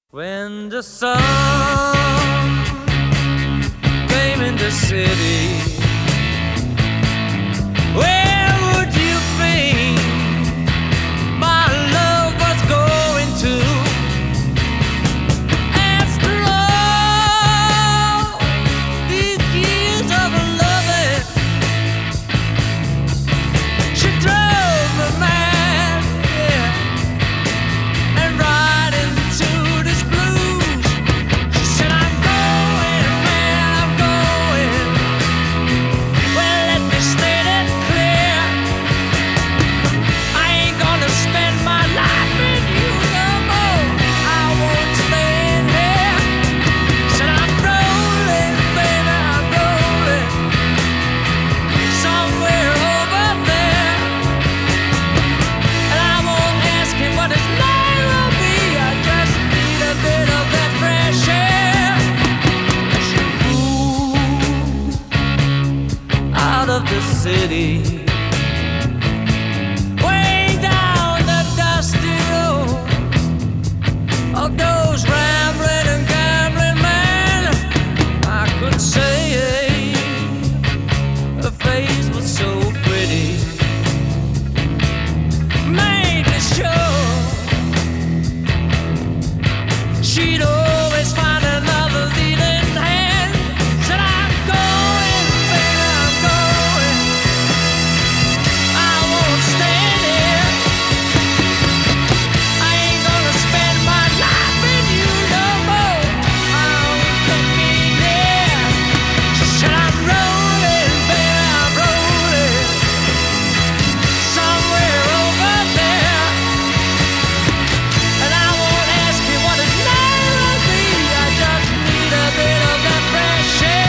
When the sun came in the city, where would you think my love was going to? After all these years of loving, she drove me mad, yeah, and right into this blues. She said, I'm going, man, I'm going. Well, let me state it clear, I ain't gonna spend my life with you no more. I won't stay in here. Said, I'm rolling, baby, I'm rolling somewhere over there, and I won't ask him what his name will be. I just need a bit of that fresh air. She moved out of the city, way down the dusty road of those rambling and gambling men. I could say her face was so pretty, made me sure she'd always find another leading hand. Said, I'm going, baby, I'm going. I won't stand here. I ain't gonna spend my life with you no more. I only can be there. She said, I'm rolling, baby, I'm rolling somewhere over there, and I won't ask you what his name will be. I just need a bit of that fresh air.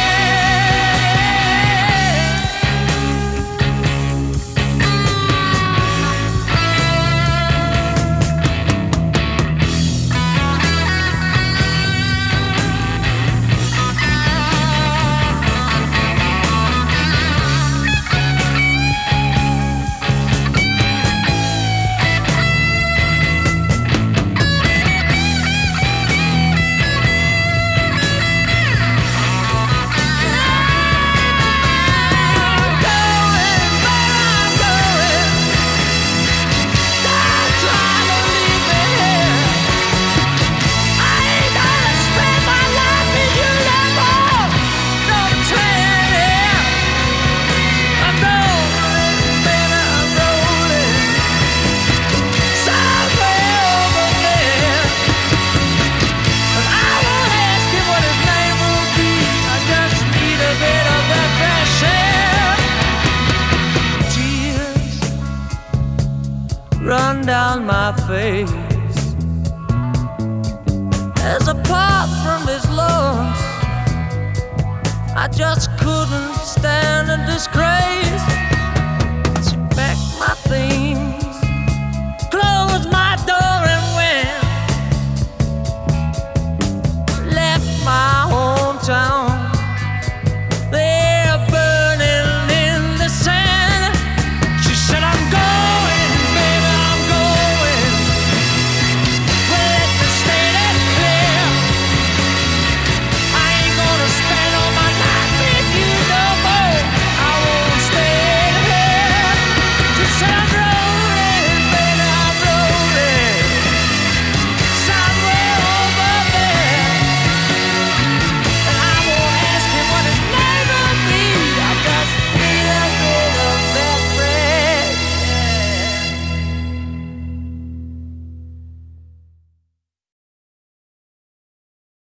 Run down my face as apart from his lungs. I just couldn't stand the